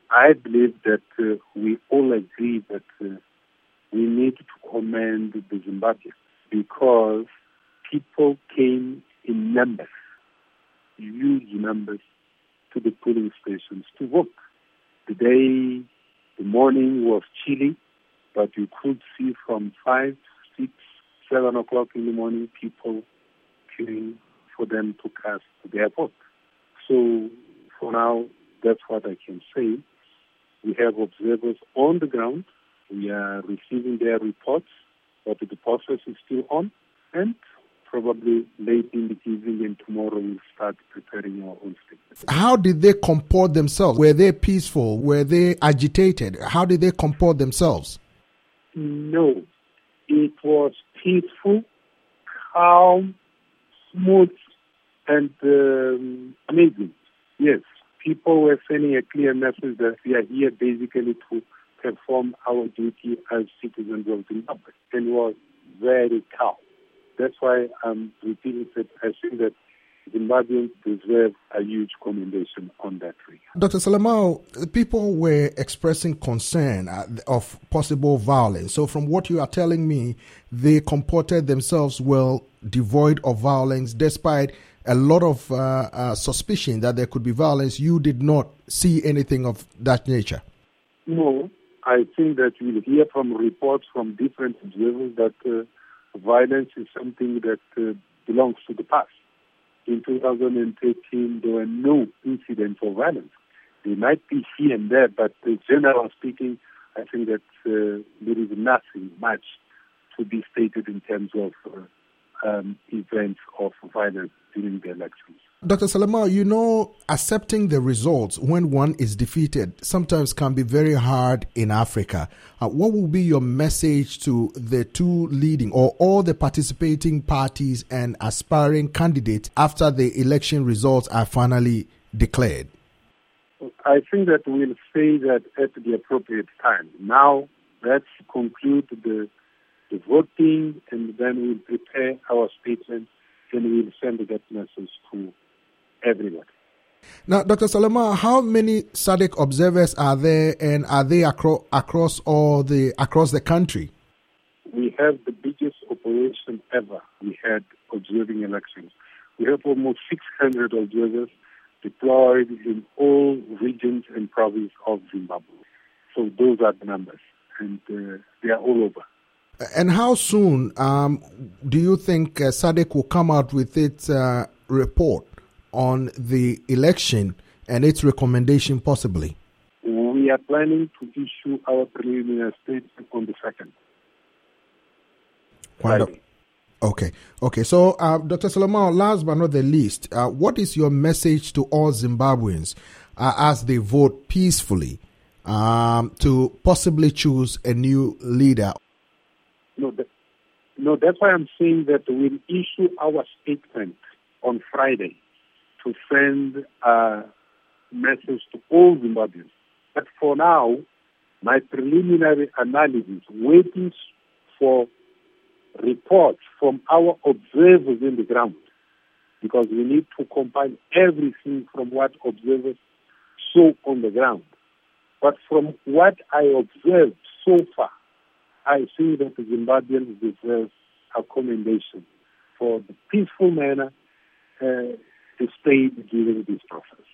I believe that we all agree that we need to commend the Zimbabweans because people came in numbers, huge numbers, to the polling stations to vote. The morning was chilly, but you could see from 5, 6, 7 o'clock in the morning people queuing for them to cast their vote. So for now, that's what I can say. We have observers on the ground. We are receiving their reports, but the process is still on, and probably late in the evening and tomorrow we'll start preparing our own statements. How did they comport themselves? Were they peaceful? Were they agitated? How did they comport themselves? No, it was peaceful, calm, smooth, and amazing. Yes, people were sending a clear message that we are here basically to perform our duty as citizens of Zimbabwe, and was very calm. That's why I'm repeating that I think that Zimbabweans deserve a huge commendation on that regard. Dr. Salamao, people were expressing concern of possible violence. So from what you are telling me, they comported themselves well, devoid of violence, despite a lot of suspicion that there could be violence. You did not see anything of that nature? No, I think that we'll hear from reports from different observers that violence is something that belongs to the past. In 2013, there were no incidents of violence. They might be here and there, but generally speaking, I think that there is nothing much to be stated in terms of events of violence during the elections. Dr. Salamao, accepting the results when one is defeated sometimes can be very hard in Africa. What will be your message to the two leading or all the participating parties and aspiring candidates after the election results are finally declared? I think that we'll say that at the appropriate time. Now, let's conclude the voting, and then we'll prepare our statement, and we'll send that message to everyone. Now, Dr. Salamao, how many SADC observers are there, and are they across the country? We have the biggest operation ever we had observing elections. We have almost 600 observers deployed in all regions and provinces of Zimbabwe. So those are the numbers, and they are all over. And how soon do you think SADC will come out with its report on the election and its recommendation possibly? We are planning to issue our preliminary statement on the 2nd. Friday. Okay. So, Dr. Salamao, last but not the least, what is your message to all Zimbabweans as they vote peacefully to possibly choose a new leader? No, that's why I'm saying that we'll issue our statement on Friday to send a message to all Zimbabweans. But for now, my preliminary analysis, waiting for reports from our observers in the ground, because we need to compile everything from what observers saw on the ground. But from what I observed so far, I think that the Zimbabweans deserve a commendation for the peaceful manner displayed during this process.